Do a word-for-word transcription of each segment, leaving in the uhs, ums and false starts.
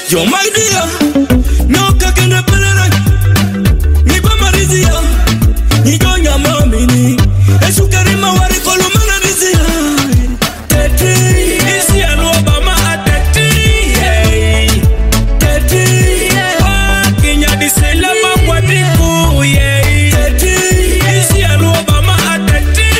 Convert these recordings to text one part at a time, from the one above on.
You're my dear. No kakende pelele. Ni pa marizia. Ni gonya mamini. Esukari mawari kolumana dizia. Teti. Isi alo Obama ateti. Teti. Ah, Kenya disela mangwa diku. Teti. Isi alo Obama ateti.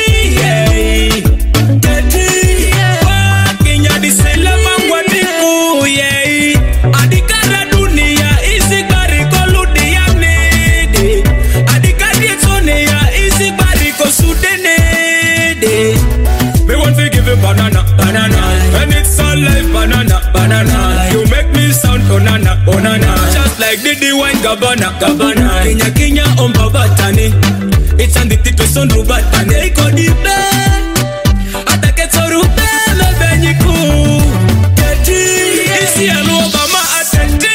Teti. Ah, Kenya disela mangwa diku. Adikara dunia isi bari koludia nede. Adikari sonia isi bari kosudene de. Me want to give you banana, banana, and it's all life banana, banana. You make me sound onana, onana. Just like Didi Wine Gabana, Gabana. Kenya Kenya on babatani. It's on the tito son rubatane. Iko dibe, atake torube me benyiku. Teti, isi alo Obama ateti.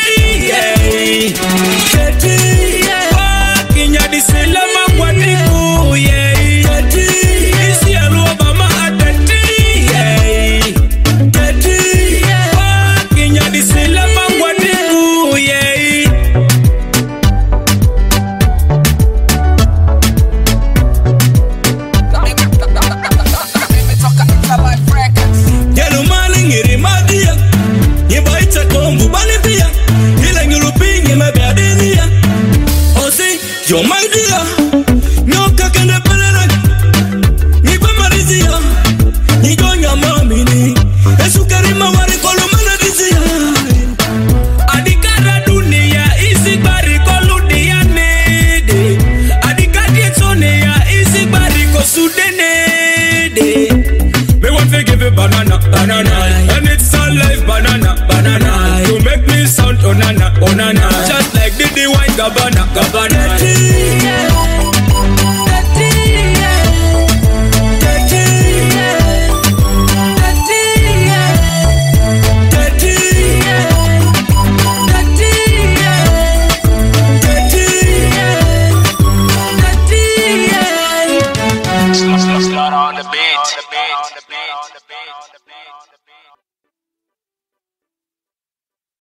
Teti, ah Kenya disela mangwa diku. Teti, isi alo Obama ateti. Teti, ah Kenya disela mangwa diku. Yellow maling iri madia. Nibaita kombu bali pia. Ila nyurupingi mebeadinia. Osi, you're my dear. No kakende pelele. Nipa marizia. Nigonya mamini. Esukari mawari kolumana dizia. Adikara dunia isi bari koludia nede. Adikari sonia isi bari kosudene de. Me want to give you banana, banana, and it's all life banana, banana. You make me sound onana, onana. Just like Didi Wine Gabana, Gabana. Slaughter on the beat.